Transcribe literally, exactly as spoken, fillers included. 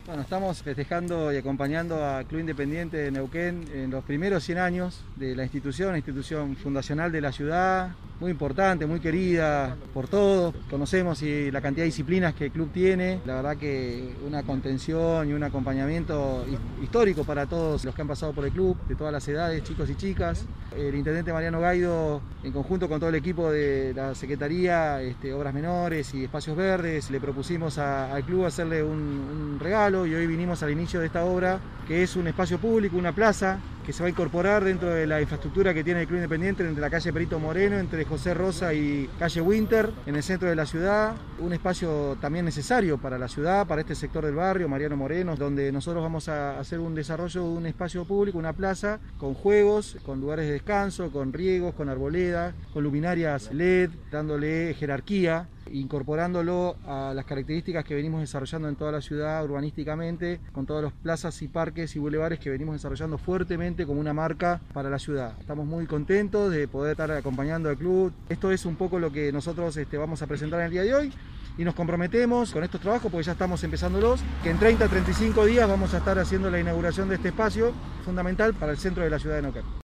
Bueno, estamos festejando y acompañando a Club Independiente de Neuquén en los primeros cien años de la institución, la institución fundacional de la ciudad, muy importante, muy querida por todos. Conocemos y la cantidad de disciplinas que el club tiene, la verdad que una contención y un acompañamiento histórico para todos los que han pasado por el club, de todas las edades, chicos y chicas. El intendente Mariano Gaido, en conjunto con todo el equipo de la Secretaría, este, Obras Menores y Espacios Verdes, le propusimos a, al club hacerle un, un regalo y hoy vinimos al inicio de esta obra, que es un espacio público, una plaza, que se va a incorporar dentro de la infraestructura que tiene el Club Independiente entre la calle Perito Moreno, entre José Rosa y calle Winter, en el centro de la ciudad. Un espacio también necesario para la ciudad, para este sector del barrio, Mariano Moreno, donde nosotros vamos a hacer un desarrollo de un espacio público, una plaza, con juegos, con lugares de descanso, con riegos, con arboledas, con luminarias L E D, dándole jerarquía, incorporándolo a las características que venimos desarrollando en toda la ciudad urbanísticamente, con todas las plazas y parques y bulevares que venimos desarrollando fuertemente como una marca para la ciudad. Estamos muy contentos de poder estar acompañando al club. Esto es un poco lo que nosotros este, vamos a presentar en el día de hoy y nos comprometemos con estos trabajos porque ya estamos empezándolos, que en treinta a treinta y cinco días vamos a estar haciendo la inauguración de este espacio fundamental para el centro de la ciudad de Neuquén.